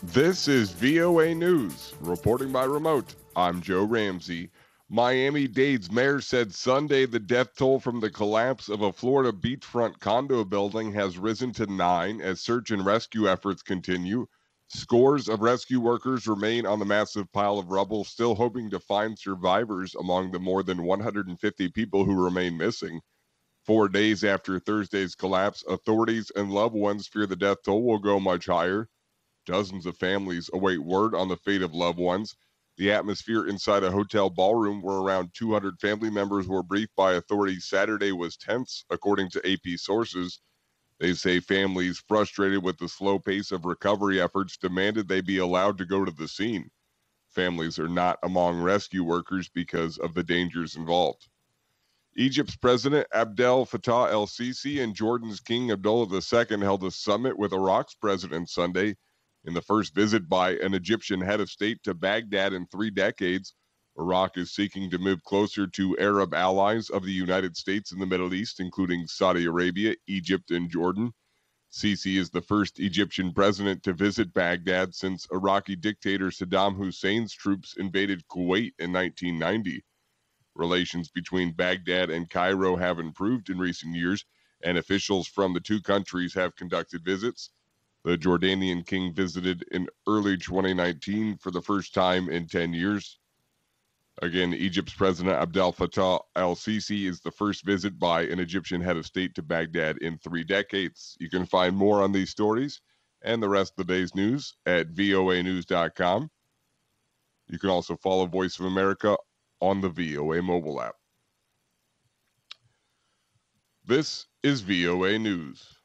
This is VOA News, reporting by remote. I'm Joe Ramsey. Miami-Dade's mayor said Sunday the death toll from the collapse of a Florida beachfront condo building has risen to 9 as search and rescue efforts continue. Scores of rescue workers remain on the massive pile of rubble, still hoping to find survivors among the more than 150 people who remain missing. 4 days after Thursday's collapse, authorities and loved ones fear the death toll will go much higher. Dozens of families await word on the fate of loved ones. The atmosphere inside a hotel ballroom where around 200 family members were briefed by authorities Saturday was tense, according to AP sources. They say families, frustrated with the slow pace of recovery efforts, demanded they be allowed to go to the scene. Families are not among rescue workers because of the dangers involved. Egypt's President Abdel Fattah el-Sisi and Jordan's King Abdullah II held a summit with Iraq's president Sunday. In the first visit by an Egyptian head of state to Baghdad in 3 decades, Iraq is seeking to move closer to Arab allies of the United States in the Middle East, including Saudi Arabia, Egypt, and Jordan. Sisi is the first Egyptian president to visit Baghdad since Iraqi dictator Saddam Hussein's troops invaded Kuwait in 1990. Relations between Baghdad and Cairo have improved in recent years, and officials from the two countries have conducted visits. The Jordanian king visited in early 2019 for the first time in 10 years. Again, Egypt's President Abdel Fattah el-Sisi is the first visit by an Egyptian head of state to Baghdad in 3 decades. You can find more on these stories and the rest of the day's news at voanews.com. You can also follow Voice of America on the VOA mobile app. This is VOA News.